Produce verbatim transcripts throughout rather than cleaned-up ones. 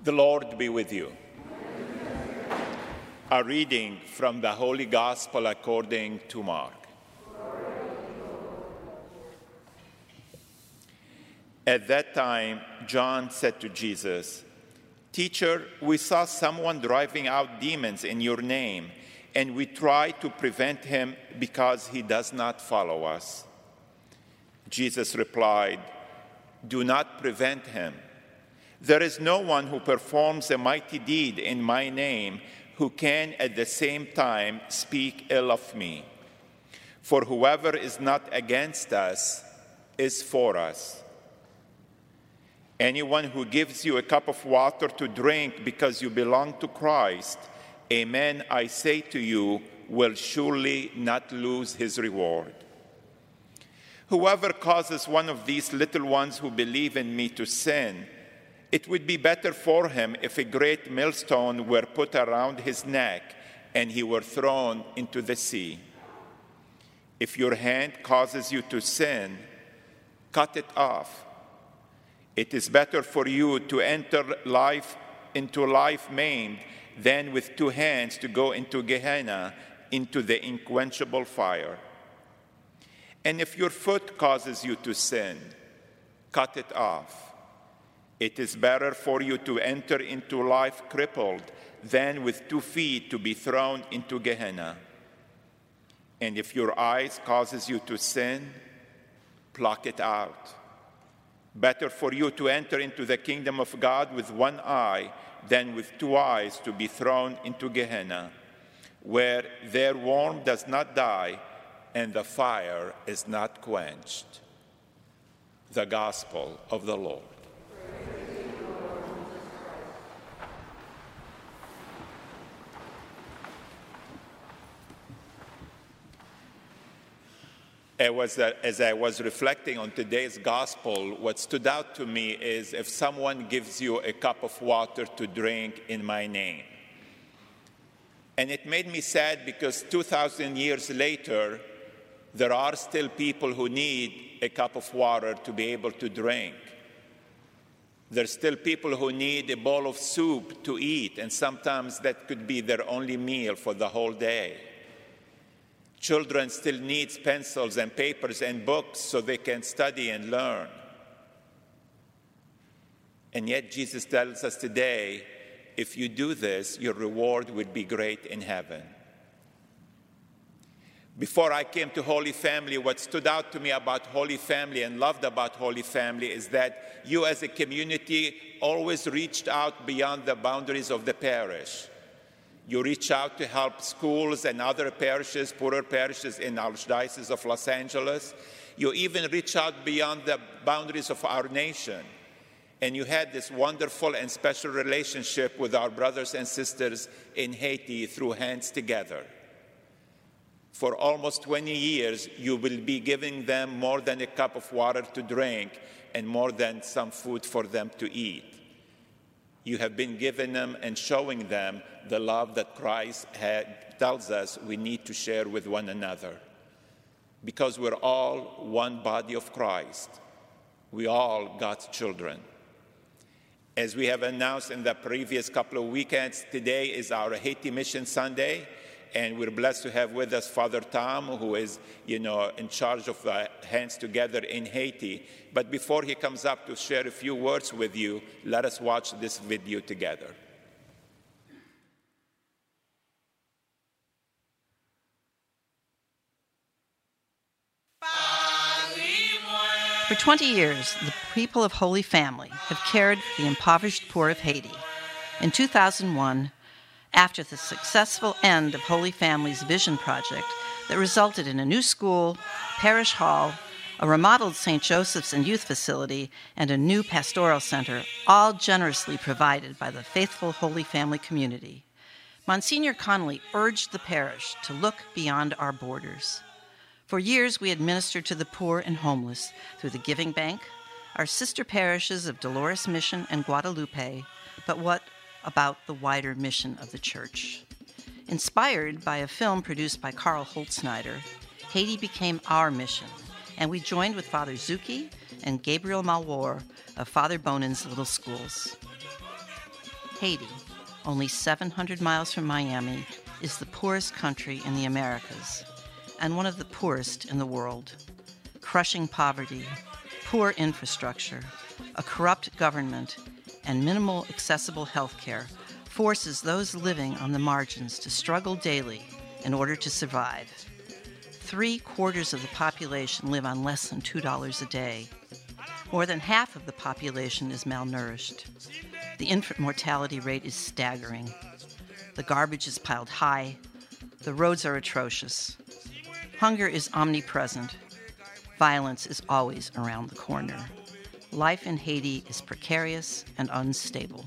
The Lord be with you. A reading from the Holy Gospel according to Mark. At that time, John said to Jesus, "Teacher, we saw someone driving out demons in your name, and we tried to prevent him because he does not follow us." Jesus replied, "Do not prevent him. There is no one who performs a mighty deed in my name who can at the same time speak ill of me. For whoever is not against us is for us. Anyone who gives you a cup of water to drink because you belong to Christ, amen, I say to you, will surely not lose his reward. Whoever causes one of these little ones who believe in me to sin, it would be better for him if a great millstone were put around his neck and he were thrown into the sea. If your hand causes you to sin, cut it off. It is better for you to enter life into life maimed than with two hands to go into Gehenna, into the unquenchable fire. And if your foot causes you to sin, cut it off. It is better for you to enter into life crippled than with two feet to be thrown into Gehenna. And if your eyes causes you to sin, pluck it out. Better for you to enter into the kingdom of God with one eye than with two eyes to be thrown into Gehenna, where their worm does not die and the fire is not quenched." The Gospel of the Lord. It was, uh, as I was reflecting on today's gospel, what stood out to me is if someone gives you a cup of water to drink in my name. And it made me sad because two thousand years later, there are still people who need a cup of water to be able to drink. There's still people who need a bowl of soup to eat, and sometimes that could be their only meal for the whole day. Children still need pencils and papers and books so they can study and learn. And yet Jesus tells us today, if you do this, your reward will be great in heaven. Before I came to Holy Family, what stood out to me about Holy Family and loved about Holy Family is that you as a community always reached out beyond the boundaries of the parish. You reach out to help schools and other parishes, poorer parishes in the Archdiocese of Los Angeles. You even reach out beyond the boundaries of our nation. And you had this wonderful and special relationship with our brothers and sisters in Haiti through Hands Together. For almost twenty years, you will be giving them more than a cup of water to drink and more than some food for them to eat. You have been giving them and showing them the love that Christ had, tells us we need to share with one another. Because we're all one body of Christ. We all God's children. As we have announced in the previous couple of weekends, today is our Haiti Mission Sunday, and we're blessed to have with us Father Tom, who is, you know, in charge of the Hands Together in Haiti. But before he comes up to share a few words with you, let us watch this video together. For twenty years, the people of Holy Family have cared for the impoverished poor of Haiti. In two thousand one, after the successful end of Holy Family's Vision Project that resulted in a new school, parish hall, a remodeled Saint Joseph's and youth facility, and a new pastoral center, all generously provided by the faithful Holy Family community, Monsignor Connolly urged the parish to look beyond our borders. For years, we administered to the poor and homeless through the Giving Bank, our sister parishes of Dolores Mission and Guadalupe, but what about the wider mission of the Church? Inspired by a film produced by Carl Holtzschneider, Haiti became our mission, and we joined with Father Zucchi and Gabriel Malwar of Father Bonin's Little Schools. Haiti, only seven hundred miles from Miami, is the poorest country in the Americas and one of the poorest in the world. Crushing poverty, poor infrastructure, a corrupt government, and minimal accessible health care forces those living on the margins to struggle daily in order to survive. Three quarters of the population live on less than two dollars a day. More than half of the population is malnourished. The infant mortality rate is staggering. The garbage is piled high. The roads are atrocious. Hunger is omnipresent. Violence is always around the corner. Life in Haiti is precarious and unstable.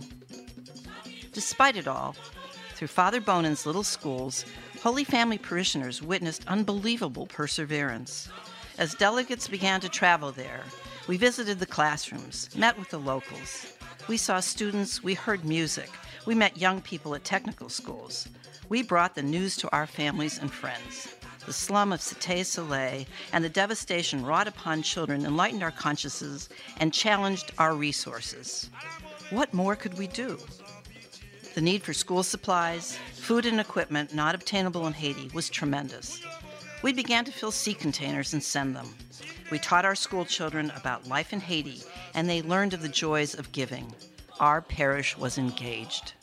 Despite it all, through Father Bonin's little schools, Holy Family parishioners witnessed unbelievable perseverance. As delegates began to travel there, we visited the classrooms, met with the locals. We saw students, we heard music, we met young people at technical schools. We brought the news to our families and friends. The slum of Cité Soleil and the devastation wrought upon children enlightened our consciences and challenged our resources. What more could we do? The need for school supplies, food and equipment not obtainable in Haiti was tremendous. We began to fill sea containers and send them. We taught our school children about life in Haiti, and they learned of the joys of giving. Our parish was engaged.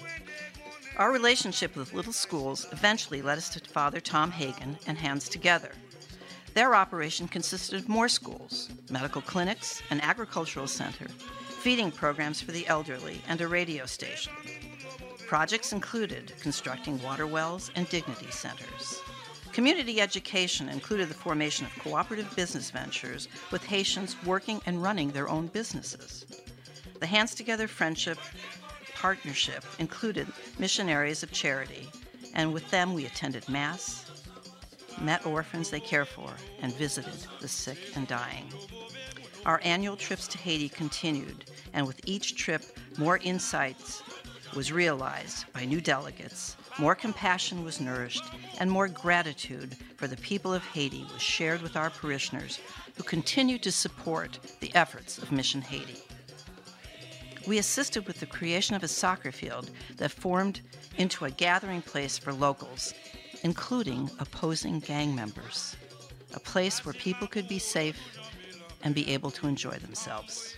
Our relationship with little schools eventually led us to Father Tom Hagen and Hands Together. Their operation consisted of more schools, medical clinics, an agricultural center, feeding programs for the elderly, and a radio station. Projects included constructing water wells and dignity centers. Community education included the formation of cooperative business ventures with Haitians working and running their own businesses. The Hands Together Friendship Partnership included missionaries of charity, and with them we attended Mass, met orphans they care for, and visited the sick and dying. Our annual trips to Haiti continued, and with each trip, more insights was realized by new delegates, more compassion was nourished, and more gratitude for the people of Haiti was shared with our parishioners who continue to support the efforts of Mission Haiti. We assisted with the creation of a soccer field that formed into a gathering place for locals, including opposing gang members, a place where people could be safe and be able to enjoy themselves.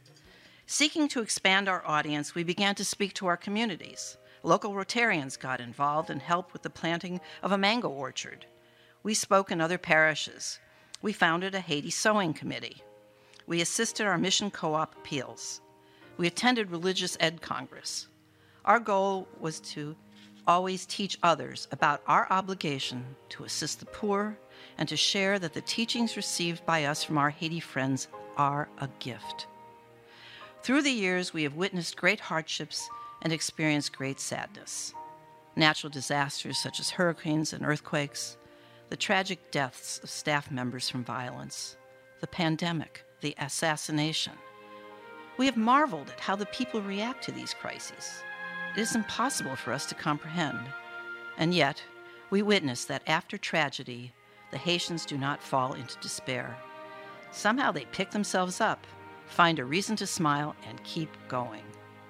Seeking to expand our audience, we began to speak to our communities. Local Rotarians got involved and helped with the planting of a mango orchard. We spoke in other parishes. We founded a Haiti sewing committee. We assisted our mission co-op appeals. We attended Religious Ed Congress. Our goal was to always teach others about our obligation to assist the poor and to share that the teachings received by us from our Haiti friends are a gift. Through the years, we have witnessed great hardships and experienced great sadness. Natural disasters such as hurricanes and earthquakes, the tragic deaths of staff members from violence, the pandemic, the assassination. We have marveled at how the people react to these crises. It is impossible for us to comprehend. And yet, we witness that after tragedy, the Haitians do not fall into despair. Somehow they pick themselves up, find a reason to smile, and keep going.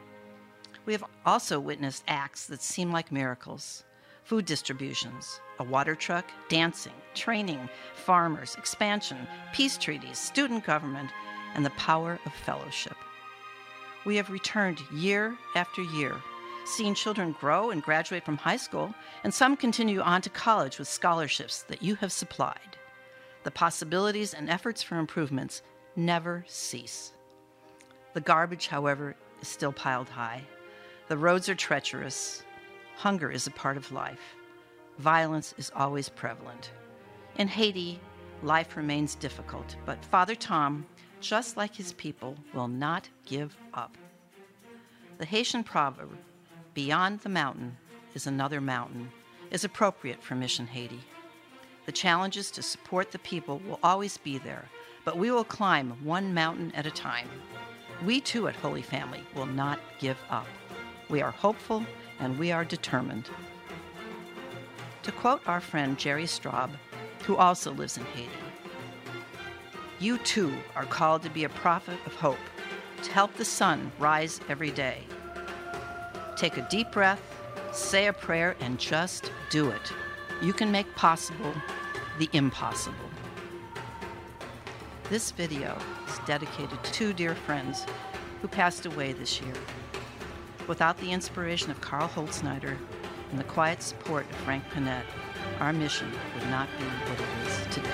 We have also witnessed acts that seem like miracles. Food distributions, a water truck, dancing, training, farmers, expansion, peace treaties, student government, and the power of fellowship. We have returned year after year, seen children grow and graduate from high school, and some continue on to college with scholarships that you have supplied. The possibilities and efforts for improvements never cease. The garbage, however, is still piled high. The roads are treacherous. Hunger is a part of life. Violence is always prevalent. In Haiti, life remains difficult, but Father Tom, just like his people, will not give up. The Haitian proverb, "Beyond the mountain is another mountain," is appropriate for Mission Haiti. The challenges to support the people will always be there, but we will climb one mountain at a time. We too at Holy Family will not give up. We are hopeful and we are determined. To quote our friend Jerry Straub, who also lives in Haiti, "You too are called to be a prophet of hope, to help the sun rise every day. Take a deep breath, say a prayer, and just do it. You can make possible the impossible. This video is dedicated to two dear friends who passed away this year. Without the inspiration of Carl Holzschneider and the quiet support of Frank Panett, our mission would not be what it is today.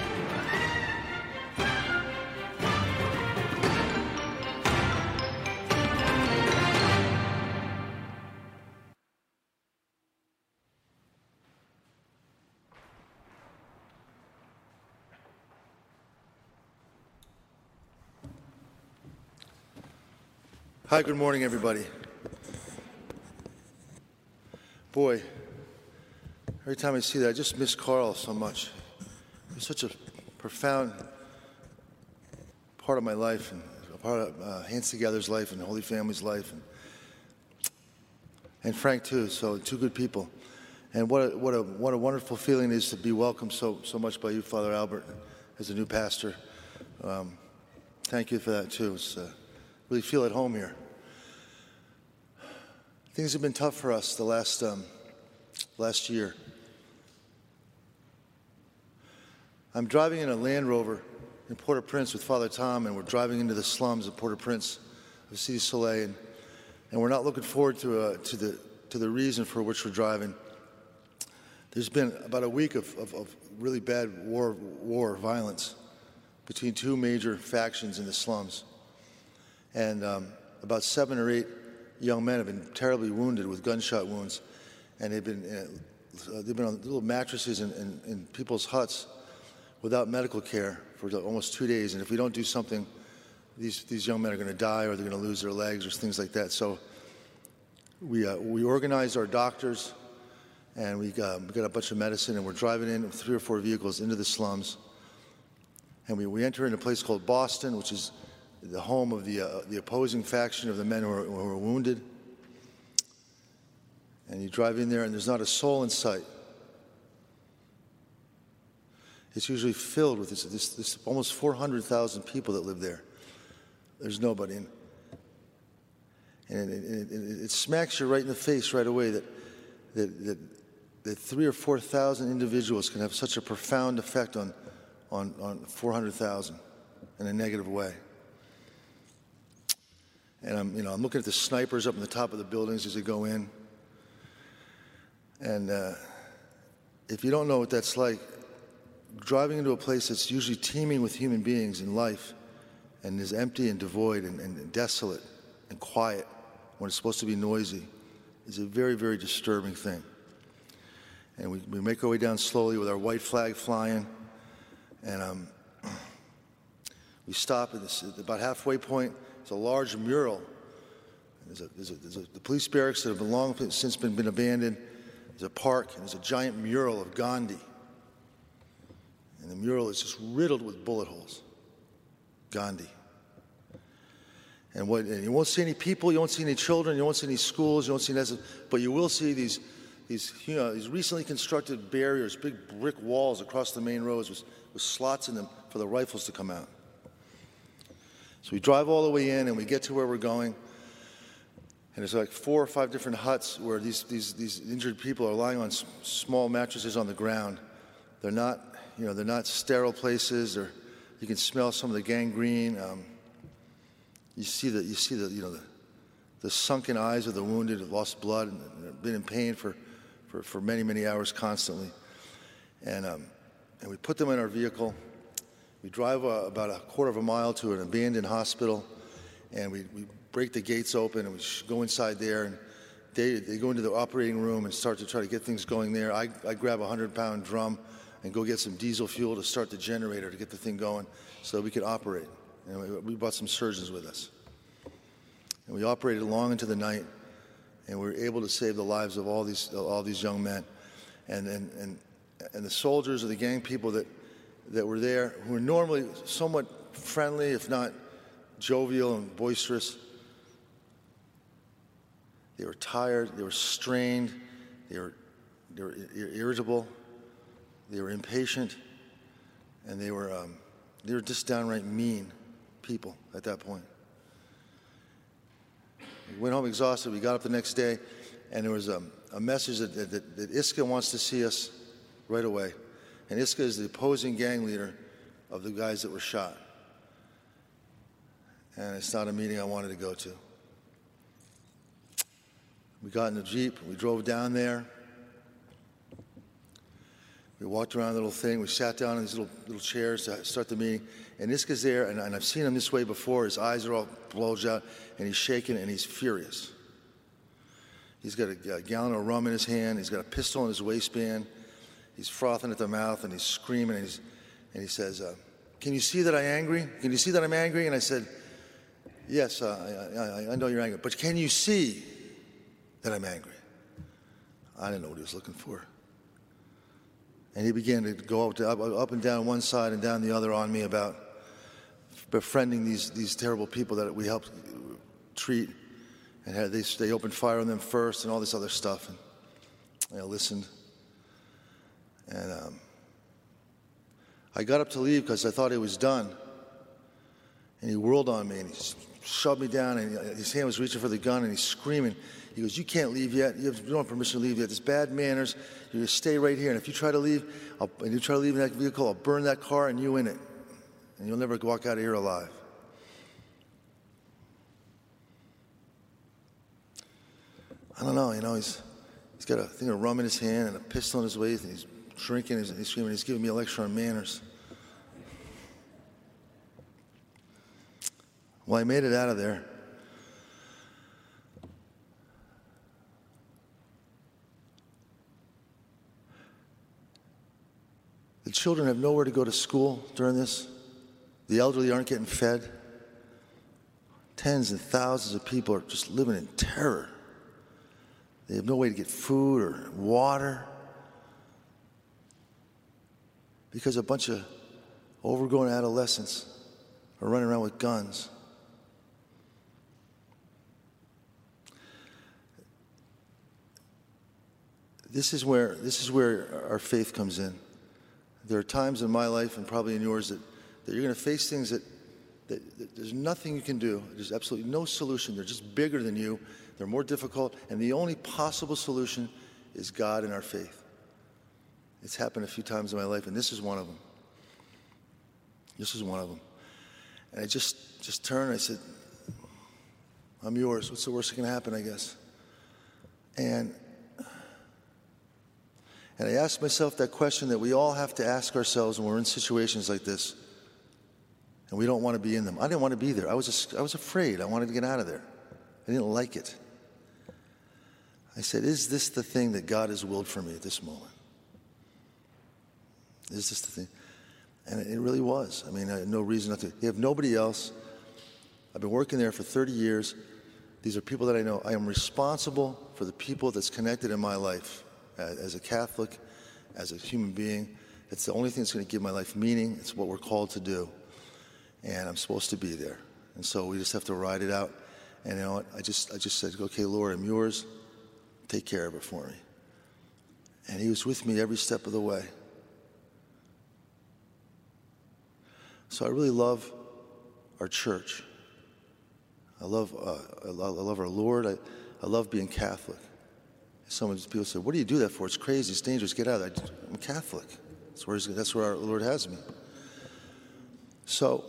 Hi, good morning, everybody. Boy, every time I see that, I just miss Carl so much. He was such a profound part of my life, and a part of uh, Hands Together's life, and the Holy Family's life, and, and Frank too. So two good people, and what a, what a what a wonderful feeling it is to be welcomed so so much by you, Father Albert, as a new pastor. Um, thank you for that too. It's, uh, really feel at home here. Things have been tough for us the last um, last year. I'm driving in a Land Rover in Port-au-Prince with Father Tom, and we're driving into the slums of Port-au-Prince of Cité Soleil, and, and we're not looking forward to uh, to the to the reason for which we're driving. There's been about a week of, of, of really bad war war violence between two major factions in the slums. And um, about seven or eight young men have been terribly wounded with gunshot wounds, and they've been uh, they've been on little mattresses in, in, in people's huts without medical care for almost two days. And if we don't do something, these these young men are going to die, or they're going to lose their legs, or things like that. So we uh, we organized our doctors, and we got, we got a bunch of medicine, and we're driving in with three or four vehicles into the slums, and we, we enter in a place called Boston, which is the home of the, uh, the opposing faction of the men who are, who are wounded. And you drive in there, and there's not a soul in sight. It's usually filled with this, this, this almost four hundred thousand people that live there. There's nobody. And, and it, it, it, it smacks you right in the face right away that, that, that, that three or four thousand individuals can have such a profound effect on, on, on four hundred thousand in a negative way. And I'm, you know, I'm looking at the snipers up on the top of the buildings as they go in. And uh, if you don't know what that's like, driving into a place that's usually teeming with human beings and life, and is empty and devoid and, and desolate and quiet when it's supposed to be noisy, is a very, very disturbing thing. And we, we make our way down slowly with our white flag flying, and um, we stop at, this, at about halfway point. It's a large mural. There's a, there's a, there's a, the police barracks that have been long since been, been abandoned. There's a park, and there's a giant mural of Gandhi. And the mural is just riddled with bullet holes. Gandhi. And, what, and you won't see any people, you won't see any children, you won't see any schools, you won't see anything, but you will see these, these, you know, these recently constructed barriers, big brick walls across the main roads with, with slots in them for the rifles to come out. So we drive all the way in, and we get to where we're going, and there's like four or five different huts where these, these, these injured people are lying on s small mattresses on the ground. They're not, you know, they're not sterile places, or you can smell some of the gangrene. Um, you see the, you see the, you know, the, the sunken eyes of the wounded who lost blood and have been in pain for, for, for many, many hours constantly. And, um, and we put them in our vehicle. We drive uh, about a quarter of a mile to an abandoned hospital, and we, we break the gates open, and we go inside there, and they, they go into the operating room and start to try to get things going there. I, I grab a hundred-pound drum and go get some diesel fuel to start the generator to get the thing going so that we could operate. And we, we brought some surgeons with us. And we operated long into the night, and we were able to save the lives of all these, all these young men. And, and, and, and the soldiers or the gang people that that were there, who were normally somewhat friendly, if not jovial and boisterous. They were tired, they were strained, they were, they were irritable, they were impatient, and they were, um, they were just downright mean people at that point. We went home exhausted. We got up the next day, and there was a, a message that, that, that Iska wants to see us right away. And Iska is the opposing gang leader of the guys that were shot. And it's not a meeting I wanted to go to. We got in the Jeep, we drove down there. We walked around the little thing, we sat down in these little, little chairs to start the meeting. And Iska's there, and, and I've seen him this way before. His eyes are all bulged out, and he's shaking, and he's furious. He's got a, a gallon of rum in his hand. He's got a pistol in his waistband. He's frothing at the mouth, and he's screaming, and, he's, and he says, uh, can you see that I'm angry? Can you see that I'm angry? And I said, yes, uh, I, I, I know you're angry, but can you see that I'm angry? I didn't know what he was looking for. And he began to go up, to, up, up and down one side and down the other on me about befriending these, these terrible people that we helped treat. And had, they, they opened fire on them first and all this other stuff. And I listened. And um, I got up to leave because I thought it was done. And he whirled on me and he shoved me down, and his hand was reaching for the gun, and he's screaming. He goes, you can't leave yet. You, have, you don't have permission to leave yet. There's bad manners. You're going to stay right here. And if you try to leave, I'll, and you try to leave in that vehicle, I'll burn that car and you in it. And you'll never walk out of here alive. I don't know, you know, he's, he's got a thing of rum in his hand and a pistol in his waist, and he's drinking, and he's screaming, he's giving me a lecture on manners. Well, I made it out of there. The children have nowhere to go to school during this. The elderly aren't getting fed. Tens and thousands of people are just living in terror. They have no way to get food or water because a bunch of overgrown adolescents are running around with guns. This is where this is where our faith comes in. There are times in my life, and probably in yours, that, that you're going to face things that, that, that there's nothing you can do. There's absolutely no solution. They're just bigger than you. They're more difficult. And the only possible solution is God and our faith. It's happened a few times in my life, and this is one of them. This is one of them. And I just, just turned and I said, I'm yours. What's the worst that can happen, I guess? And... And I asked myself that question that we all have to ask ourselves when we're in situations like this, and we don't want to be in them. I didn't want to be there. I was, just, I was afraid. I wanted to get out of there. I didn't like it. I said, is this the thing that God has willed for me at this moment? Is this the thing? And it really was. I mean, I had no reason not to. You have nobody else. I've been working there for thirty years. These are people that I know. I am responsible for the people that's connected in my life. As a Catholic, as a human being, it's the only thing that's going to give my life meaning. It's what we're called to do. And I'm supposed to be there. And so we just have to ride it out. And you know what? I just, I just said, okay, Lord, I'm yours. Take care of it for me. And he was with me every step of the way. So I really love our church. I love, uh, I love, I love our Lord. I, I love being Catholic. Some people say, what do you do that for? It's crazy, it's dangerous, get out of there. I'm Catholic. That's where, that's where our Lord has me. So,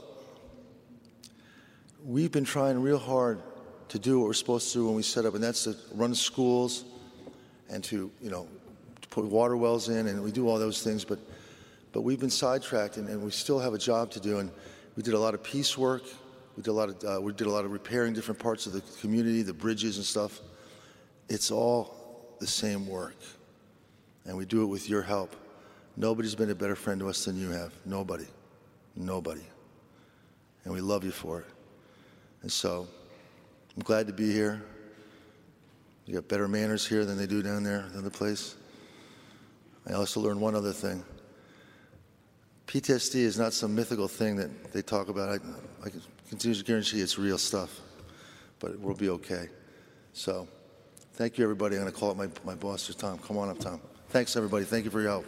we've been trying real hard to do what we're supposed to do when we set up, and that's to run schools and to, you know, to put water wells in, and we do all those things, but but we've been sidetracked, and, and we still have a job to do, and we did a lot of peace work. We did a lot of, uh, we did a lot of repairing different parts of the community, the bridges and stuff. It's all the same work, and we do it with your help. Nobody's been a better friend to us than you have. Nobody. Nobody. And we love you for it. And so I'm glad to be here. You got better manners here than they do down there, the other place. I also learned one other thing. P T S D is not some mythical thing that they talk about. I, I can continue to guarantee it's real stuff, but we'll be okay. So thank you, everybody. I'm going to call up my, my boss, Tom. Come on up, Tom. Thanks, everybody. Thank you for your help.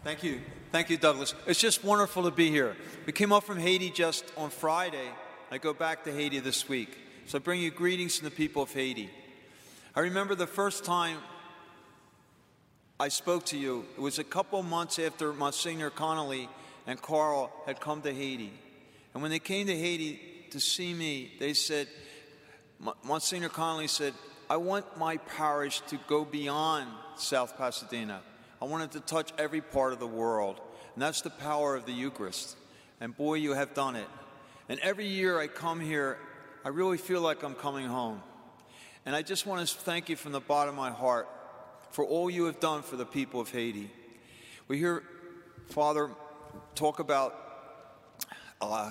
Thank you. Thank you, Douglas. It's just wonderful to be here. We came up from Haiti just on Friday. I go back to Haiti this week. So I bring you greetings from the people of Haiti. I remember the first time I spoke to you. It was a couple months after Monsignor Connolly and Carl had come to Haiti. And when they came to Haiti to see me, they said, Monsignor Connolly said, I want my parish to go beyond South Pasadena. I want it to touch every part of the world. And that's the power of the Eucharist. And boy, you have done it. And every year I come here, I really feel like I'm coming home. And I just want to thank you from the bottom of my heart for all you have done for the people of Haiti. We hear Father talk about uh,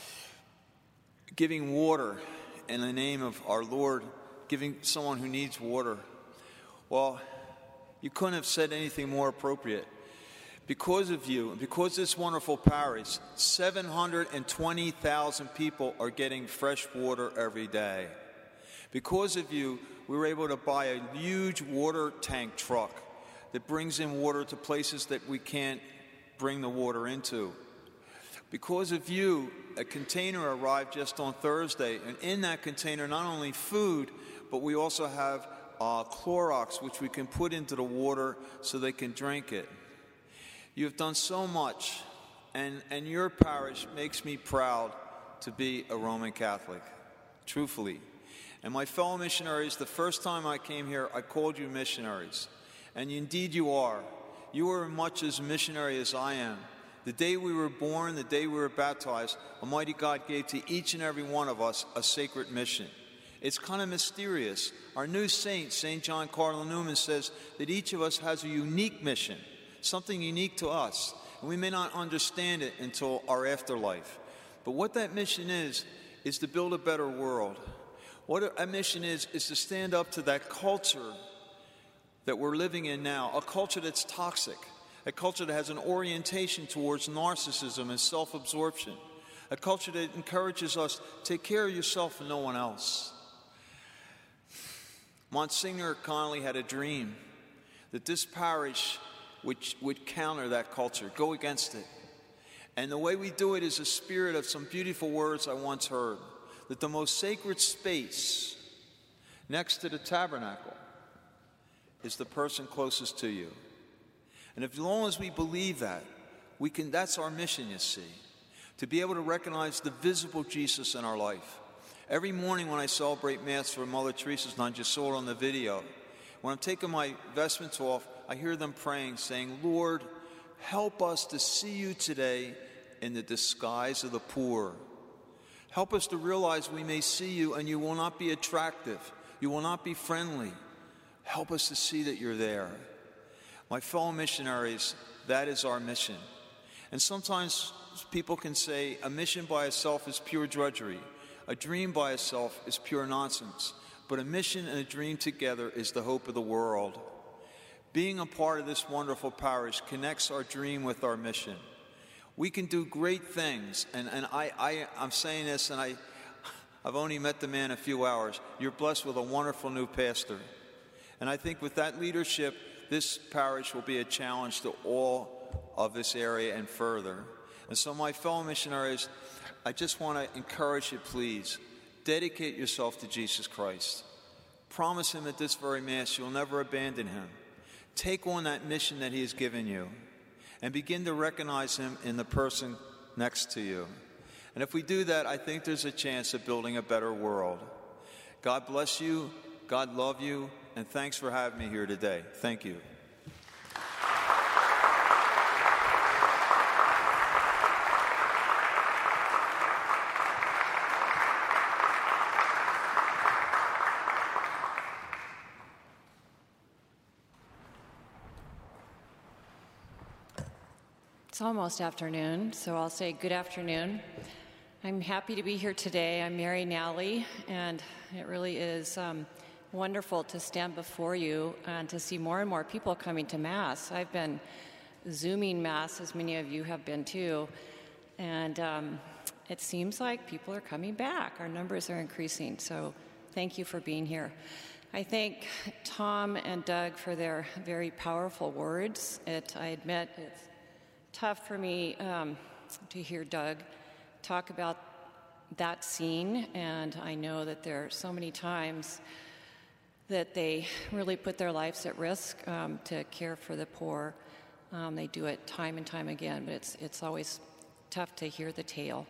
giving water in the name of our Lord, giving someone who needs water. Well, you couldn't have said anything more appropriate. Because of you, because of this wonderful parish, seven hundred twenty thousand people are getting fresh water every day. Because of you, we were able to buy a huge water tank truck that brings in water to places that we can't bring the water into. Because of you, a container arrived just on Thursday, and in that container, not only food, but we also have uh, Clorox, which we can put into the water so they can drink it. You have done so much, and, and your parish makes me proud to be a Roman Catholic, truthfully. And my fellow missionaries, the first time I came here, I called you missionaries. And indeed you are. You are as much as a missionary as I am. The day we were born, the day we were baptized, Almighty God gave to each and every one of us a sacred mission. It's kind of mysterious. Our new saint, Saint John Cardinal Newman, says that each of us has a unique mission, something unique to us. And we may not understand it until our afterlife. But what that mission is, is to build a better world. What a mission is, is to stand up to that culture that we're living in now, a culture that's toxic, a culture that has an orientation towards narcissism and self-absorption, a culture that encourages us to take care of yourself and no one else. Monsignor Connolly had a dream that this parish would, would counter that culture, go against it. And the way we do it is a spirit of some beautiful words I once heard, that the most sacred space next to the tabernacle is the person closest to you. And if, as long as we believe that, we can, that's our mission, you see, to be able to recognize the visible Jesus in our life. Every morning when I celebrate Mass for Mother Teresa's Nun, just saw it on the video, when I'm taking my vestments off, I hear them praying, saying, Lord, help us to see you today in the disguise of the poor. Help us to realize we may see you and you will not be attractive. You will not be friendly. Help us to see that you're there. My fellow missionaries, that is our mission. And sometimes people can say a mission by itself is pure drudgery. A dream by itself is pure nonsense. But a mission and a dream together is the hope of the world. Being a part of this wonderful parish connects our dream with our mission. We can do great things, and, and I, I, I'm saying this, and I, I've only met the man a few hours. You're blessed with a wonderful new pastor. And I think with that leadership, this parish will be a challenge to all of this area and further. And so my fellow missionaries, I just want to encourage you, please, dedicate yourself to Jesus Christ. Promise him at this very Mass you'll never abandon him. Take on that mission that he has given you and begin to recognize him in the person next to you. And if we do that, I think there's a chance of building a better world. God bless you, God love you, and thanks for having me here today. Thank you. It's almost afternoon, so I'll say good afternoon. I'm happy to be here today. I'm Mary Nally, and it really is um, wonderful to stand before you and to see more and more people coming to Mass. I've been Zooming Mass, as many of you have been too, and um, it seems like people are coming back. Our numbers are increasing, so thank you for being here. I thank Tom and Doug for their very powerful words. It, I admit it's tough for me um, to hear Doug talk about that scene, and I know that there are so many times that they really put their lives at risk um, to care for the poor. Um, they do it time and time again, but it's it's always tough to hear the tale.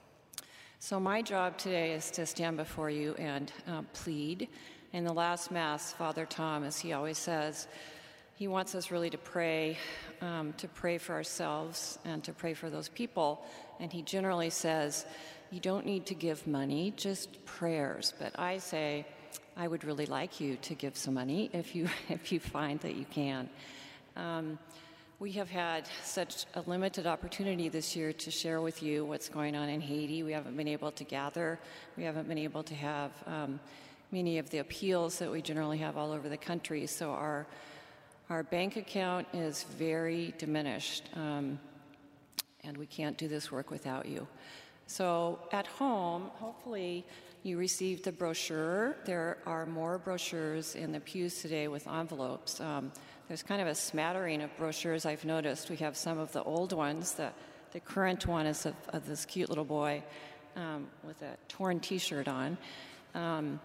So my job today is to stand before you and um, plead. In the last Mass, Father Tom, as he always says, he wants us really to pray, um, to pray for ourselves and to pray for those people. And he generally says, you don't need to give money, just prayers. But I say, I would really like you to give some money if you if you find that you can. Um, we have had such a limited opportunity this year to share with you what's going on in Haiti. We haven't been able to gather. We haven't been able to have um, many of the appeals that we generally have all over the country. So our our bank account is very diminished, um, and we can't do this work without you. So at home, hopefully you received the brochure. There are more brochures in the pews today with envelopes. Um, there's kind of a smattering of brochures I've noticed. We have some of the old ones. The, the current one is of, of this cute little boy um, with a torn T-shirt on. Um,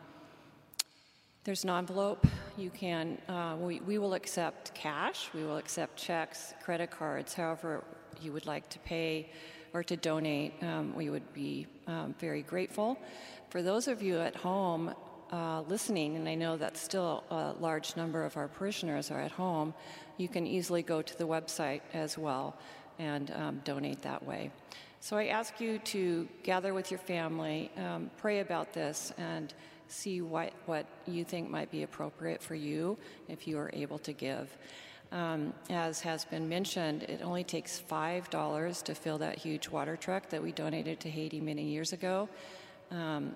there's an envelope. You can, uh, we, we will accept cash. We will accept checks, credit cards, however you would like to pay or to donate. Um, we would be um, very grateful. For those of you at home uh, listening, and I know that still a large number of our parishioners are at home, you can easily go to the website as well and um, donate that way. So I ask you to gather with your family, um, pray about this, and see what, what you think might be appropriate for you if you are able to give. Um, as has been mentioned, it only takes five dollars to fill that huge water truck that we donated to Haiti many years ago. Um,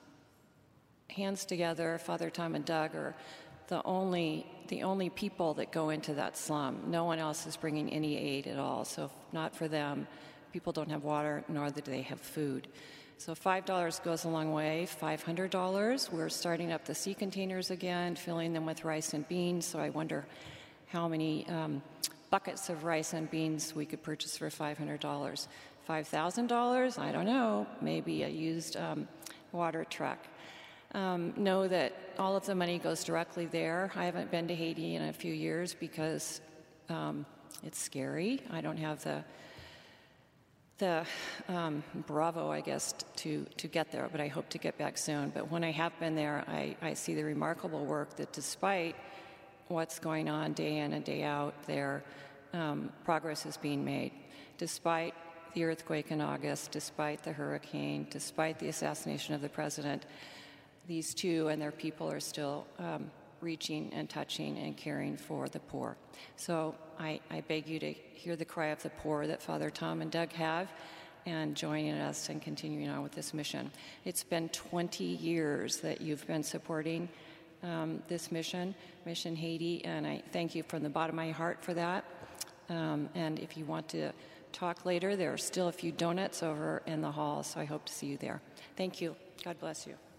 hands together, Father Tom and Doug are the only the only people that go into that slum. No one else is bringing any aid at all. So if not for them, people don't have water, nor do they have food. So five dollars goes a long way. five hundred dollars, we're starting up the sea containers again, filling them with rice and beans. So I wonder how many um, buckets of rice and beans we could purchase for five hundred dollars. five thousand dollars, I don't know, maybe a used um, water truck. Um, know that all of the money goes directly there. I haven't been to Haiti in a few years because um, it's scary. I don't have the the um, bravo, I guess, to, to get there, but I hope to get back soon. But when I have been there, I, I see the remarkable work that despite what's going on day in and day out there, um, progress is being made. Despite the earthquake in August, despite the hurricane, despite the assassination of the president, these two and their people are still um, reaching and touching and caring for the poor. So I, I beg you to hear the cry of the poor that Father Tom and Doug have and joining us and continuing on with this mission. It's been twenty years that you've been supporting um, this mission, Mission Haiti, and I thank you from the bottom of my heart for that. Um, and if you want to talk later, there are still a few donuts over in the hall, so I hope to see you there. Thank you. God bless you.